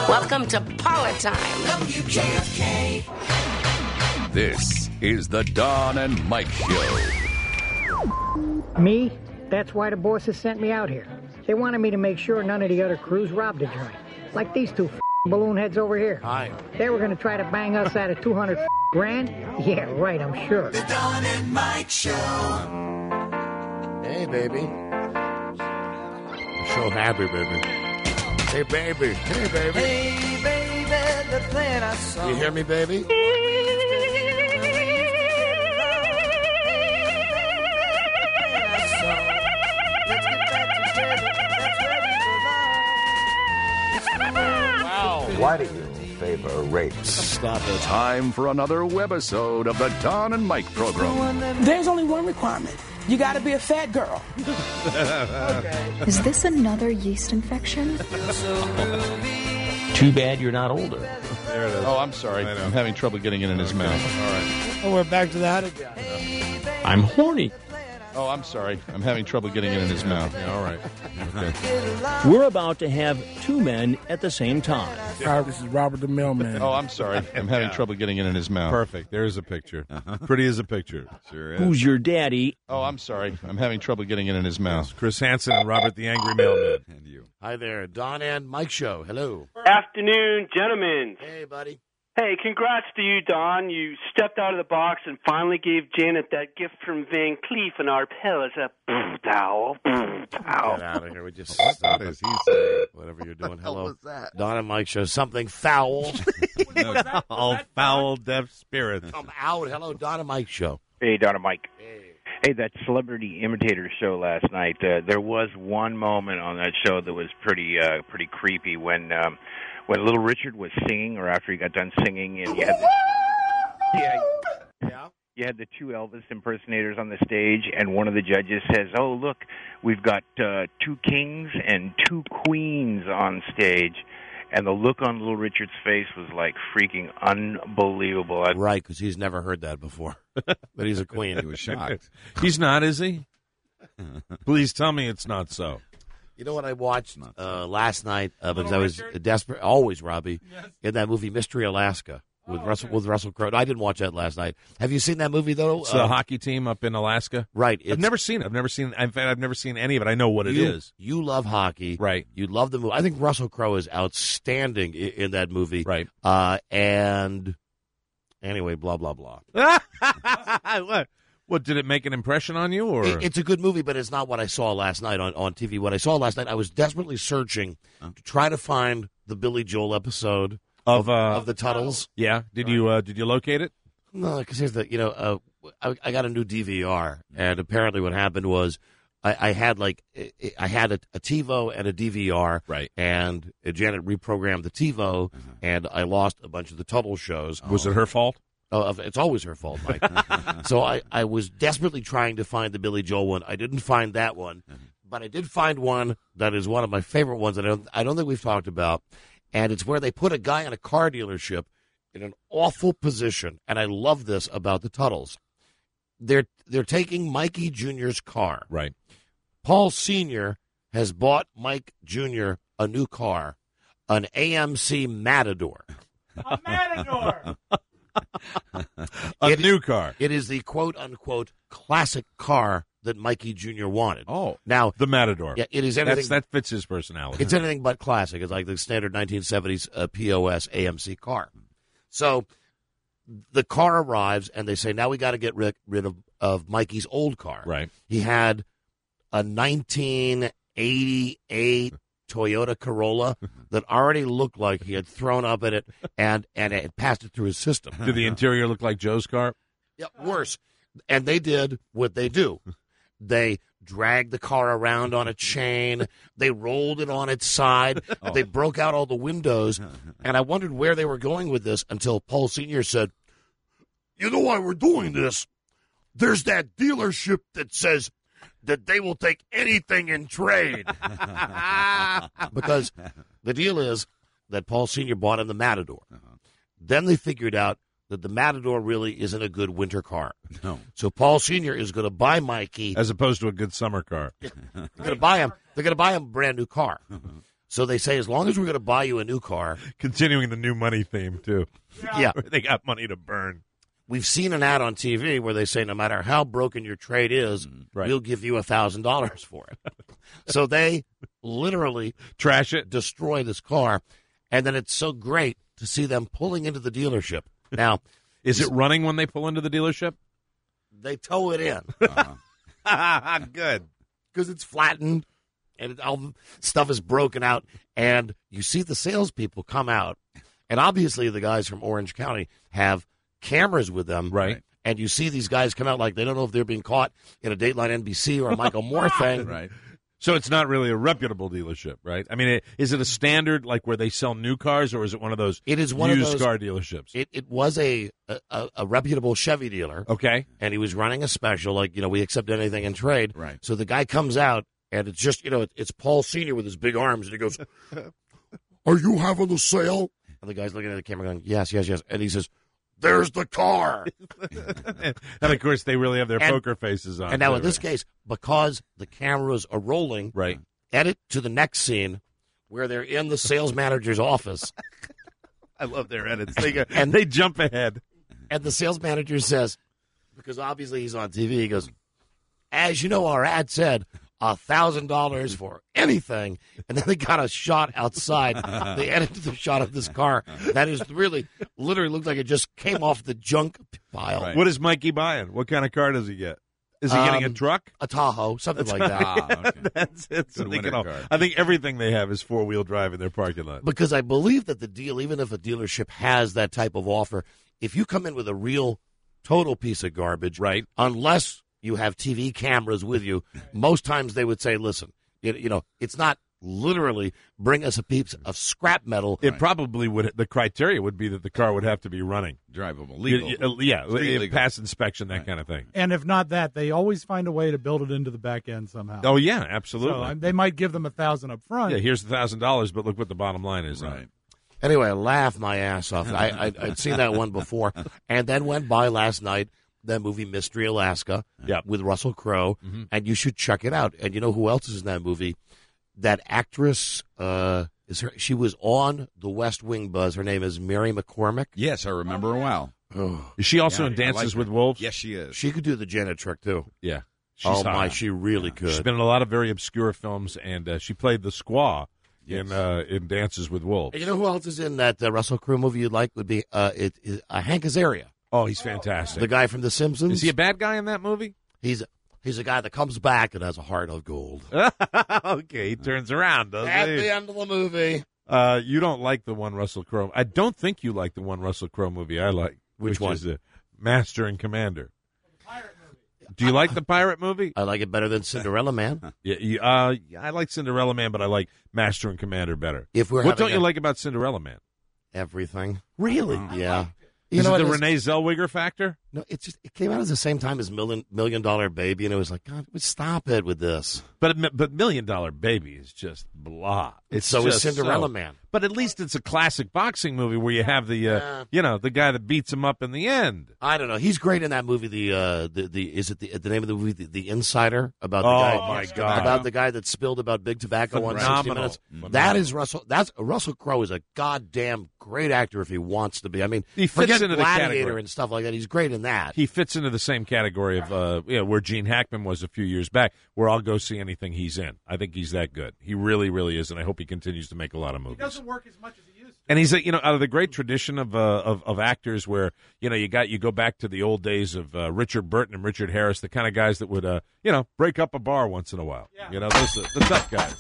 Welcome to Politime. WJFK. This is the Don and Mike Show. Me? That's why the bosses sent me out here. They wanted me to make sure none of the other crews robbed the joint. Like these two balloon heads over here. Hi. They were going to try to bang us out of 200 grand? Yeah, right, I'm sure. The Don and Mike Show. Hey, baby. I'm so happy, baby. Hey, baby. Hey, baby. Hey, baby, the plan I saw. You hear me, baby? Why do you favor rapes? Stop it. Time for another webisode of the Don and Mike program. There's only one requirement. You got to be a fat girl. Is this another yeast infection? Too bad you're not older. There it is. Oh, I'm sorry. I'm having trouble getting it in his mouth. All right. Oh, we're back to that again. I'm horny. Oh, I'm sorry. I'm having trouble getting it in his mouth. Yeah, all right. Okay. We're about to have two men at the same time. Hi, this is Robert the Mailman. Oh, I'm sorry. I'm having trouble getting it in his mouth. Perfect. There's a picture. Pretty as a picture. Sure is. Who's your daddy? Oh, I'm sorry. I'm having trouble getting it in his mouth. Chris Hansen and Robert the Angry Mailman. And you. Hi there, Don and Mike Show. Hello. Afternoon, gentlemen. Hey, buddy. Hey, congrats to you, Don. You stepped out of the box and finally gave Janet that gift from Van Cleef and Arpel as a pow. Get out of here. We just stop What it. is he saying? Whatever you're doing. What the hell Hello. was that? Don and Mike Show. Something foul. All foul, deaf spirits. Come out. Hello, Don and Mike Show. Hey, Donna Mike. Hey. Hey, that Celebrity Imitator show last night. There was one moment on that show that was pretty creepy when Little Richard was singing, or after he got done singing, and you had you had the two Elvis impersonators on the stage, and one of the judges says, "Oh, look, we've got two kings and two queens on stage." And the look on Little Richard's face was like freaking unbelievable. Right, because he's never heard that before. But he's a queen. He was shocked. He's not, is he? Please tell me it's not so. You know what I watched last night because I was desperate. Always, Robbie, in that movie Mystery Alaska with Russell Crowe. No, I didn't watch that last night. Have you seen that movie though? It's a hockey team up in Alaska. Right. I've never seen it. In fact, I've never seen any of it. I know what it is. You love hockey, right? You love the movie. I think Russell Crowe is outstanding in that movie, right? And anyway, blah blah blah. What did it make an impression on you? Or it's a good movie, but it's not what I saw last night on TV. What I saw last night, I was desperately searching to try to find the Billy Joel episode of the Tuttles. Yeah, did you locate it? No, because here's the I got a new DVR, and apparently what happened was I had a TiVo and a DVR, right? And Janet reprogrammed the TiVo, and I lost a bunch of the Tuttle shows. Was it her fault? Oh, it's always her fault, Mike. So I was desperately trying to find the Billy Joel one. I didn't find that one, but I did find one that is one of my favorite ones that I don't think we've talked about, and it's where they put a guy in a car dealership in an awful position, and I love this about the Tuttles. They're taking Mikey Jr.'s car. Right. Paul Sr. has bought Mike Jr. a new car, an AMC Matador. A Matador! A new car. It is the quote-unquote classic car that Mikey Jr. wanted. Oh, now the Matador. Yeah, it is anything. That fits his personality. It's anything but classic. It's like the standard 1970s POS AMC car. So the car arrives, and they say, now we got to get rid of Mikey's old car. Right. He had a 1988 Toyota Corolla that already looked like he had thrown up in it and it had passed it through his system. Did the interior look like Joe's car? Yeah, worse. And they did what they do. They dragged the car around on a chain. They rolled it on its side. Oh. They broke out all the windows. And I wondered where they were going with this until Paul Sr. said, you know why we're doing this? There's that dealership that says that they will take anything in trade. Because the deal is that Paul Sr. bought him the Matador. Then they figured out that the Matador really isn't a good winter car. No. So Paul Sr. is going to buy Mikey. As opposed to a good summer car. They're going to buy him a brand new car. So they say, as long as we're going to buy you a new car. Continuing the new money theme, too. Yeah. They got money to burn. We've seen an ad on TV where they say, no matter how broken your trade is, we'll give you $1,000 for it. So they literally trash it, destroy this car. And then it's so great to see them pulling into the dealership. Now, is it running when they pull into the dealership? They tow it in. Good. Because it's flattened and all the stuff is broken out. And you see the salespeople come out. And obviously the guys from Orange County have cameras with them. Right. And you see these guys come out like they don't know if they're being caught in a Dateline NBC or a Michael Moore thing. Right. So it's not really a reputable dealership, right? I mean, is it a standard like where they sell new cars, or is it one of those used car dealerships? It was a reputable Chevy dealer. Okay. And he was running a special, like, we accept anything in trade. Right. So the guy comes out, and it's just, it's Paul Sr. with his big arms, and he goes, "Are you having the sale?" And the guy's looking at the camera going, yes. And he says, "There's the car." And, of course, they really have their poker faces on. And now, in this case, because the cameras are rolling, right, edit to the next scene where they're in the sales manager's office. I love their edits. They jump ahead. And the sales manager says, because obviously he's on TV, he goes, "As you know, our ad said $1,000 for anything." And then they got a shot outside. They edited the shot of this car. That is literally looked like it just came off the junk pile. Right. What is Mikey buying? What kind of car does he get? Is he getting a truck? A Tahoe, something like that. Okay. That's it. So I think everything they have is four-wheel drive in their parking lot. Because I believe that the deal, even if a dealership has that type of offer, if you come in with a real total piece of garbage, right, unless you have TV cameras with you, most times they would say, listen, it's not literally bring us a piece of scrap metal. It probably would. The criteria would be that the car would have to be running. Drivable, legal. Yeah, pass inspection, that kind of thing. And if not that, they always find a way to build it into the back end somehow. Oh, yeah, absolutely. So they might give them $1,000 up front. Yeah, here's $1,000, but look what the bottom line is. Right. Anyway, I laughed my ass off. I'd seen that one before, and then went by last night, that movie Mystery Alaska with Russell Crowe, and you should check it out. And you know who else is in that movie? That actress, she was on The West Wing Buzz. Her name is Mary McCormick. Yes, I remember her well. Oh. Is she also in Dances with Wolves? Yes, she is. She could do the Janet trick, too. Yeah. She's hot. She really could. She's been in a lot of very obscure films, and she played the squaw in Dances with Wolves. And you know who else is in that Russell Crowe movie you'd like would be Hank Azaria. Oh, he's fantastic. The guy from The Simpsons. Is he a bad guy in that movie? He's a guy that comes back and has a heart of gold. Okay, he turns around, doesn't At he? the end of the movie. You don't like the one Russell Crowe. I don't think you like the one Russell Crowe movie I like. Which one? Is Master and Commander. Do you like the pirate movie? I like it better than Cinderella Man. Yeah, I like Cinderella Man, but I like Master and Commander better. What don't you like about Cinderella Man? Everything. Really? Yeah. Is it the Renee Zellweger factor? No, it came out at the same time as Million Dollar Baby, and it was like, God, stop it with this. But $1 Million Baby is just blah. So is Cinderella Man. But at least it's a classic boxing movie where you have the the guy that beats him up in the end. I don't know. He's great in that movie. The name of the movie, The Insider, about the guy. Oh my God! About the guy that spilled about Big Tobacco on 60 Minutes. That is Russell. Russell Crowe is a goddamn great actor if he wants to be. I mean, he fits forget into Gladiator the category and stuff like that. He's great in that. He fits into the same category of where Gene Hackman was a few years back, where I'll go see anything he's in. I think he's that good. He really, really is, and I hope he continues to make a lot of movies. He doesn't work as much as he used to. And he's out of the great tradition of actors where you go back to the old days of Richard Burton and Richard Harris, the kind of guys that would break up a bar once in a while. Yeah. Those the tough guys.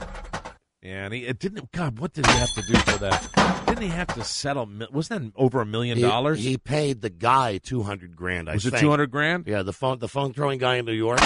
And what did he have to do for that? Didn't he have to settle? Wasn't that over $1 million? He paid the guy $200,000. Was it $200,000? Yeah, the phone throwing guy in New York.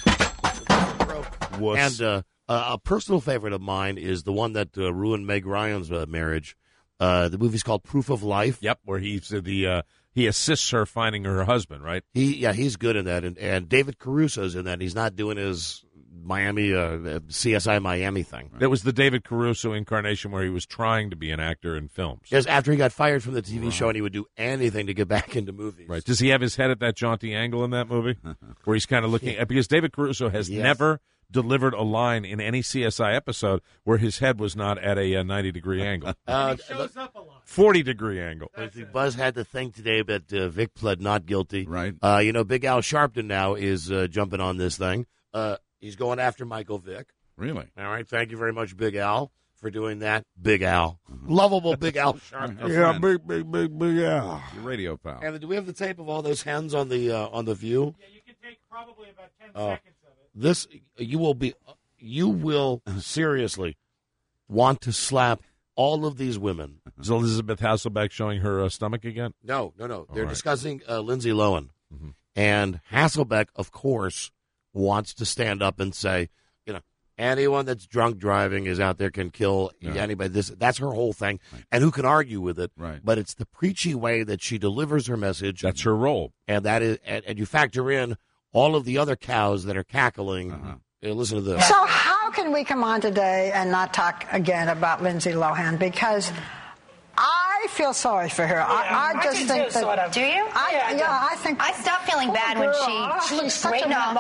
Yeah. And a personal favorite of mine is the one that ruined Meg Ryan's marriage. The movie's called Proof of Life. Yep, where he assists her finding her husband. Right? He's good in that, and David Caruso's in that. He's not doing his Miami CSI Miami thing. That was the David Caruso incarnation where he was trying to be an actor in films. Yes, after he got fired from the TV show, and he would do anything to get back into movies. Right? Does he have his head at that jaunty angle in that movie, where he's kind of looking? Because David Caruso has never delivered a line in any CSI episode where his head was not at a 90-degree angle. He shows up a lot. 40-degree angle. Buzz had the thing today that Vic pled not guilty. Right. Big Al Sharpton now is jumping on this thing. He's going after Michael Vick. Really? All right. Thank you very much, Big Al, for doing that. Big Al. Lovable Big Al Sharpton. Yeah, big Al. Your radio pal. And do we have the tape of all those hens on the View? Yeah, you can take probably about 10 seconds of it. This you will seriously want to slap all of these women. Is Elizabeth Hasselbeck showing her stomach again? No. They're right. discussing Lindsay Lohan. Mm-hmm. And Hasselbeck, of course, wants to stand up and say, anyone that's drunk driving is out there can kill anybody. That's her whole thing. Right. And who can argue with it? Right. But it's the preachy way that she delivers her message. That's her role. And that is, and you factor in all of the other cows that are cackling. Listen to this. So how can we come on today and not talk again about Lindsay Lohan? Because I feel sorry for her. I just think that. Sort of. Do you? I think. I stopped feeling bad when she straightened up.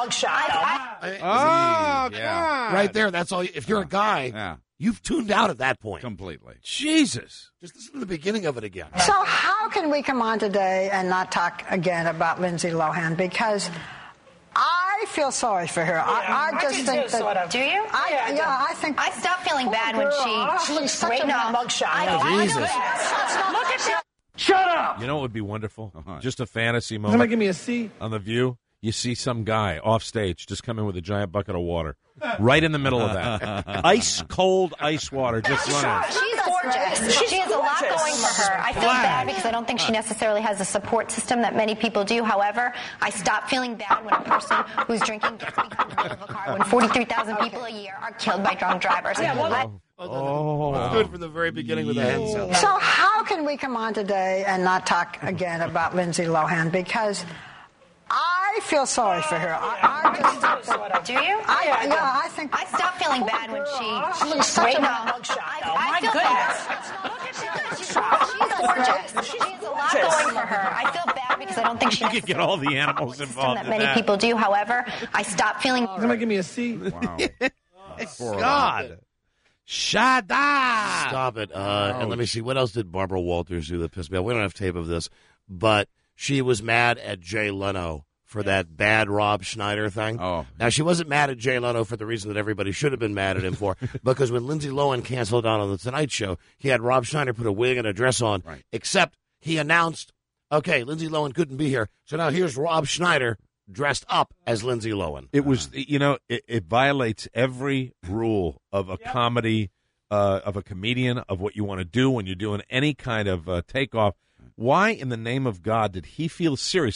Right there. That's all. If you're a guy, you've tuned out at that point. Completely. Jesus. Just listen to the beginning of it again. So how can we come on today and not talk again about Lindsay Lohan? Because I feel sorry for her. I just think that. Sort of. Do you? I think. I stopped feeling bad when she straightened up. Jesus. Look at that. Shut up! You know what would be wonderful? Just a fantasy moment. Somebody give me a C. On The View, you see some guy off stage just come in with a giant bucket of water. Right in the middle of that. Ice cold ice water just running. She's gorgeous. She has a lot going for her. I feel bad because I don't think she necessarily has a support system that many people do. However, I stop feeling bad when a person who's drinking gets behind the wheel of a car when 43,000 people a year are killed by drunk drivers. Good from the very beginning with the hand cell. So how can we come on today and not talk again about Lindsay Lohan? Because I feel sorry for her. I just think that. Do you? I think. I stopped feeling bad when she straightened up. I feel bad. She's gorgeous. She has a lot going for her. I feel bad because I don't think she You could get all the animals involved that in many that. people do. However, I stopped feeling. Somebody give me a C. Wow. God. Shut up. Stop it. And let me see. What else did Barbara Walters do that pissed me off? We don't have tape of this. But she was mad at Jay Leno for that bad Rob Schneider thing. Oh. Now, she wasn't mad at Jay Leno for the reason that everybody should have been mad at him for, because when Lindsay Lohan canceled out on The Tonight Show, he had Rob Schneider put a wig and a dress on, except he announced, okay, Lindsay Lohan couldn't be here, so now here's Rob Schneider dressed up as Lindsay Lohan. It was, it violates every rule of a comedy, of a comedian, of what you want to do when you're doing any kind of takeoff. Why in the name of God did he feel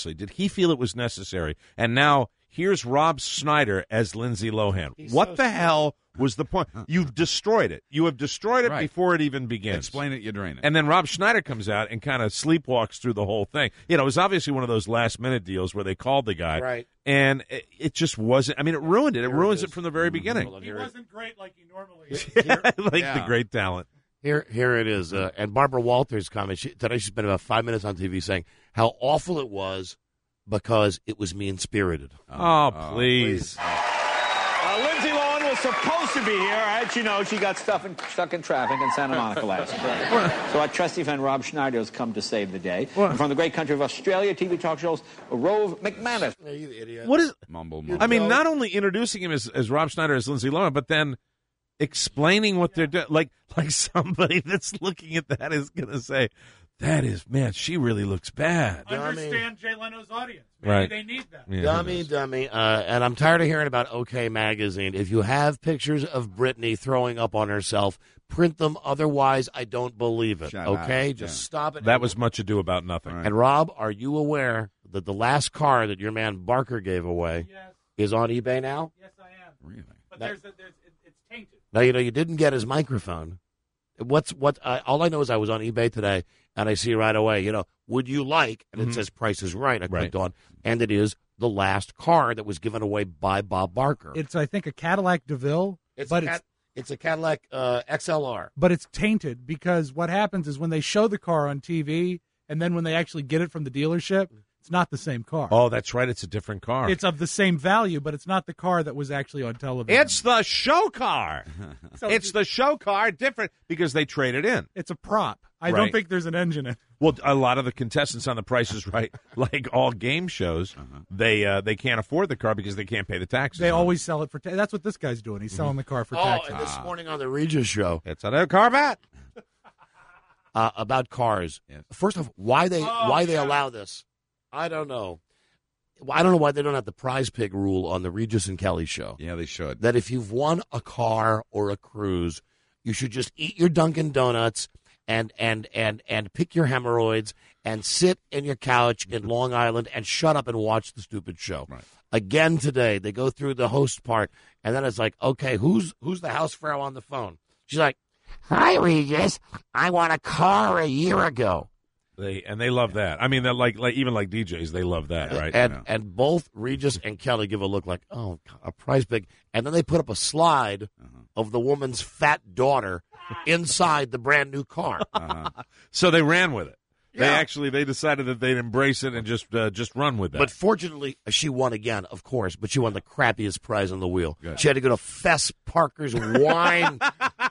it was necessary? And now here's Rob Schneider as Lindsay Lohan. What the hell was the point? You've destroyed it. You have destroyed it before it even begins. Explain it, you drain it. And then Rob Schneider comes out and kind of sleepwalks through the whole thing. It was obviously one of those last-minute deals where they called the guy. Right. And it just wasn't. I mean, it ruined it. It ruins it from the very beginning. He wasn't great like he normally is. The great talent. Here it is. And Barbara Walters' comment. Today she spent about 5 minutes on TV saying how awful it was because it was mean-spirited. Oh, please. Lindsay Lohan was supposed to be here. As you know, she got stuck in traffic in Santa Monica last night. So our trusty friend Rob Schneider has come to save the day. And from the great country of Australia, TV talk shows, Rove McManus. You idiot. What is... Mumble. I mean, not only introducing him as Rob Schneider as Lindsay Lohan, but then explaining what they're doing. Like somebody that's looking at that is going to say, that is, man, she really looks bad. Understand Jay Leno's audience. Maybe Right. they need that. Yeah. Dummy. And I'm tired of hearing about OK Magazine. If you have pictures of Britney throwing up on herself, print them. Otherwise, I don't believe it. Shut okay? up. Just stop it. That was much ado about nothing. And, Rob, are you aware that the last car that your man Barker gave away is on eBay now? Yes, I am. Really? But it's tainted. Now, you didn't get his microphone. All I know is I was on eBay today, and I see right away, would you like, and it says Price is Right. I clicked on, and it is the last car that was given away by Bob Barker. It's, I think, a Cadillac DeVille. It's a Cadillac XLR. But it's tainted because what happens is when they show the car on TV and then when they actually get it from the dealership, It's not the same car. Oh, that's right. It's a different car. It's of the same value, but it's not the car that was actually on television. It's the show car. It's the show car, different because they trade it in. It's a prop. I Right. don't think there's an engine in it. Well, a lot of the contestants on The Price is Right, like all game shows, they can't afford the car because they can't pay the taxes. They always sell it for that's what this guy's doing. He's selling the car for taxes. And this morning on the Regis show, it's a Corvette. About cars. First off, why they allow this? I don't know. I don't know why they don't have the Prize Pig rule on the Regis and Kelly show. Yeah, they should. That if you've won a car or a cruise, you should just eat your Dunkin' Donuts and pick your hemorrhoids and sit in your couch in Long Island and shut up and watch the stupid show. Right. Again today, they go through the host part, and then it's like, okay, who's the housefrau on the phone? She's like, "Hi, Regis. I won a car a year ago." They love that. I mean, they're like even like DJs, they love that, right? And both Regis and Kelly give a look like, oh, a Prize Pig. And then they put up a slide of the woman's fat daughter inside the brand new car. So they ran with it. Yeah. They decided that they'd embrace it and just run with that. But fortunately, she won again, of course, but she won the crappiest prize on the wheel. Good. She had to go to Fess Parker's wine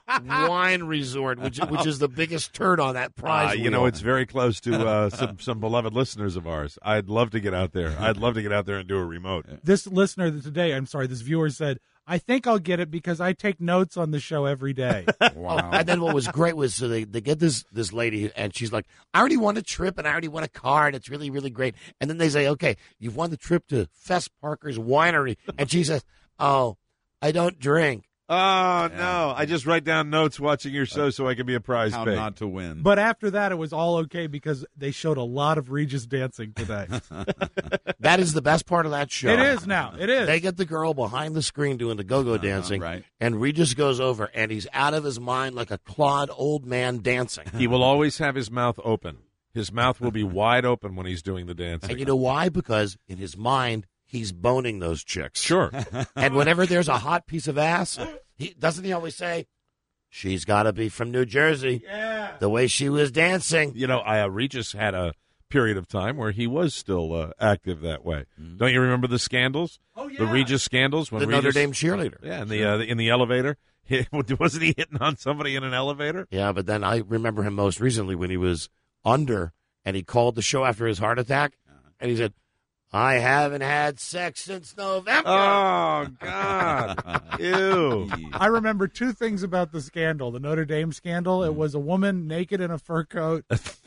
resort, which is the biggest turd on that prize wheel. You know, it's very close to some beloved listeners of ours. I'd love to get out there. I'd love to get out there and do a remote. This listener today, this viewer said, "I think I'll get it because I take notes on the show every day." Wow. And then what was great was so they get this lady, and she's like, "I already won a trip, and I already won a car, and it's really, really great." And then they say, "Okay, you've won the trip to Fess Parker's winery." And she says, "Oh, I don't drink." Oh, no. I just write down notes watching your show so I can be a prize How pig. not to win. But after that, it was all okay because they showed a lot of Regis dancing today. That is the best part of that show. It is now. It is. They get the girl behind the screen doing the go-go dancing, right. and Regis goes over, and he's out of his mind like a clod old man dancing. He will always have his mouth open. His mouth will be wide open when he's doing the dancing. And you know why? Because in his mind, he's boning those chicks. Sure. And whenever there's a hot piece of ass, doesn't he always say, "She's got to be from New Jersey." Yeah. The way she was dancing. You know, Regis had a period of time where he was still active that way. Don't you remember the scandals? Oh, yeah. The Regis scandals? When The Notre Dame cheerleader. Yeah, in the elevator. Wasn't he hitting on somebody in an elevator? Yeah, but then I remember him most recently when he was under, and he called the show after his heart attack, and he said, "I haven't had sex since November." Oh, God. Ew. I remember two things about the scandal. The Notre Dame scandal, it was a woman naked in a fur coat.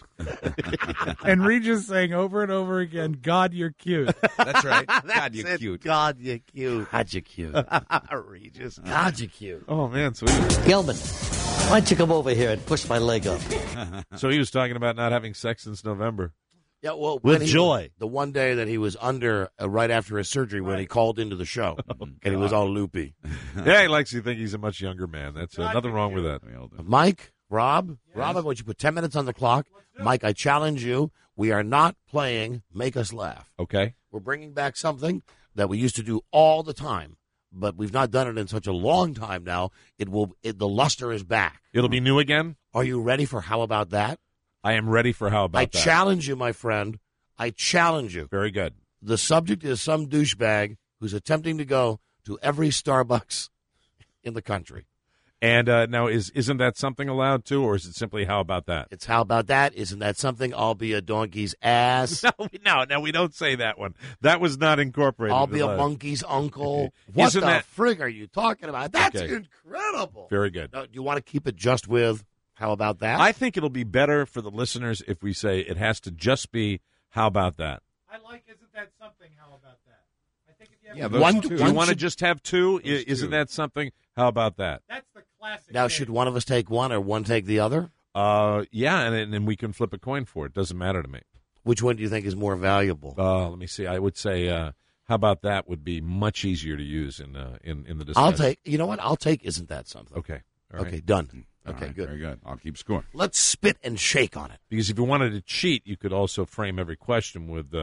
And Regis saying over and over again, "God, you're cute." That's right. God, you're cute. God, you're cute. God, you're cute. Regis. God, you're cute. Oh, man, sweet. Gelman, why don't you come over here and push my leg up? So he was talking about not having sex since November. Yeah, well, With joy. The one day that he was under, right after his surgery, when he called into the show, and he was all loopy. Yeah, he likes to think he's a much younger man. That's nothing wrong with that. Mike, Rob, I want you to put 10 minutes on the clock. Mike, I challenge you. We are not playing Make Us Laugh. Okay. We're bringing back something that we used to do all the time, but we've not done it in such a long time now. The luster is back. It'll be new again? Are you ready for How About That? I am ready for How About That. I challenge you, my friend. I challenge you. Very good. The subject is some douchebag who's attempting to go to every Starbucks in the country. And now, isn't that something allowed too, or is it simply How About That? It's How About That? Isn't that something? I'll be a donkey's ass. No, we don't say that one. That was not incorporated. I'll be a monkey's uncle. What Isn't the that... frig are you talking about? That's Okay. incredible. Very good. Do you want to keep it just with How About That? I think it'll be better for the listeners if we say it has to just be How About That. I like Isn't That Something? How About That? I think if you have Yeah, One- Do you want to just have two? Isn't that something? How about that? That's the classic. Now, should one of us take one or one take the other? Yeah, and we can flip a coin for it. Doesn't matter to me. Which one do you think is more valuable? Let me see. I would say, How About That would be much easier to use in the discussion. You know what? I'll take Isn't That Something. Okay. All right. Okay, done. All Okay, right, good. Very good. I'll keep score. Let's spit and shake on it. Because if you wanted to cheat, you could also frame every question with,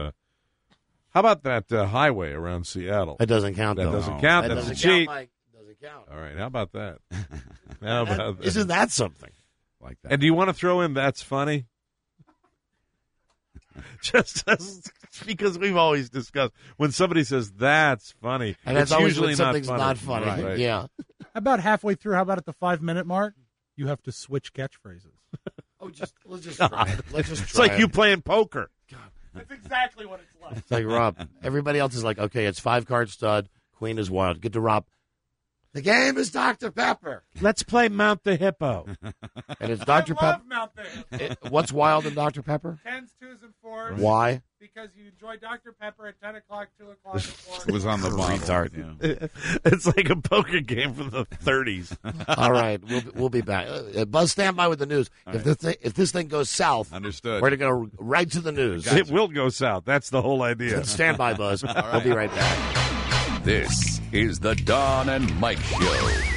how about that highway around Seattle? That doesn't count, That though. doesn't count. That That's a doesn't cheat. count, Mike. Doesn't count. All right. How about that? How about that? Isn't that something? Like that. And do you want to throw in That's Funny? Just as It's because we've always discussed when somebody says that's funny, and that's it's always usually when something's not funny. Right. Yeah. About halfway through, how about at the 5-minute mark, you have to switch catchphrases. Let's just try it. Let's just It's try like it. you playing poker. That's exactly what it's like. It's like, Rob, everybody else is like, okay, it's 5-card stud, Queen is wild. Get to Rob. The game is Dr. Pepper. Let's play Mount the Hippo. And it's Dr. I love Pepper. Mount the Hippo. What's wild in Dr. Pepper? 10s, 2s, and 4s. Why? Because you enjoy Dr. Pepper at 10 o'clock, 2 o'clock, and 4. It was on the bottle. Retard. Yeah. It's like a poker game from the 30s. All right, we'll be back. Buzz, stand by with the news. If this thing goes south, Understood. we're going to go right to the news. It will go south. That's the whole idea. Stand by, Buzz. We'll be right back. This is the Don and Mike Show.